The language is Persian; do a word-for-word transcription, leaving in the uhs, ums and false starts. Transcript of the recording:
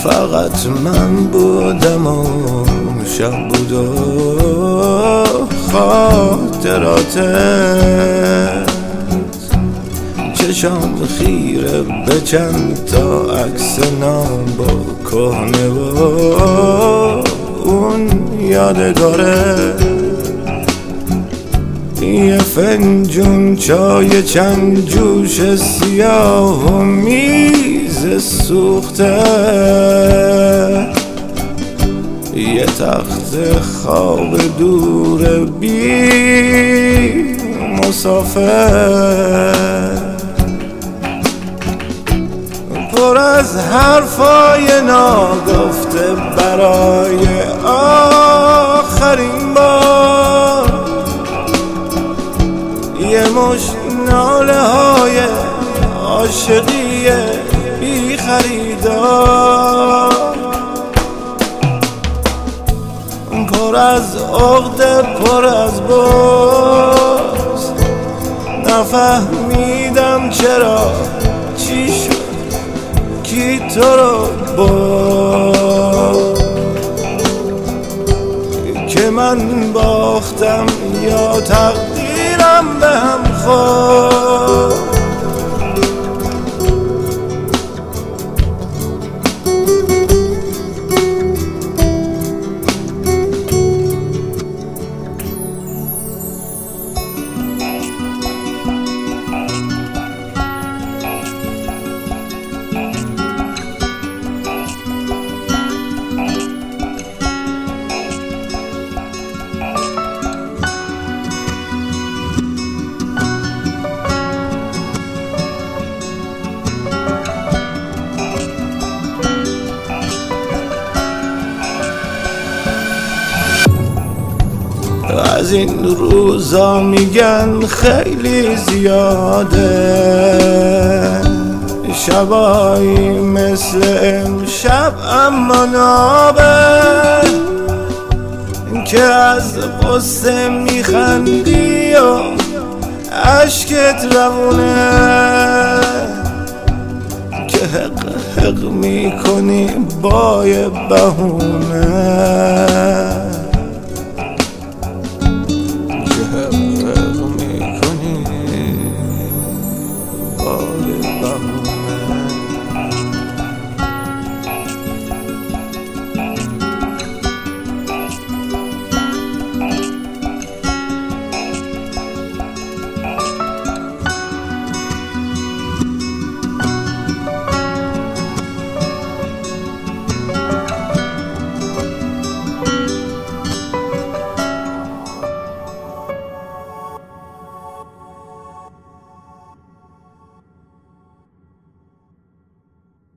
فقط من بودم و شب بود و خاطراتت چشام خیره به چند تا عکس نام با کهنه و اون یادگاره یه فنجون چای چند جوش سیاه و میز سوخته یه تخت خواب دور بی مسافر پر از حرفای ناگفته برای آخرین بار یه مش ناله های عاشقی بی خریدار پر از عقده پر از بغض نفهمیدم چرا چی شد کی تو رو برد که من باختم یا تقدیرم به هم خورد از این روزا میگن خیلی زیاده شبایی مثل امشب اما نابه که از قصه میخندی و عشقت روونه که حق حق میکنی با یه بهونه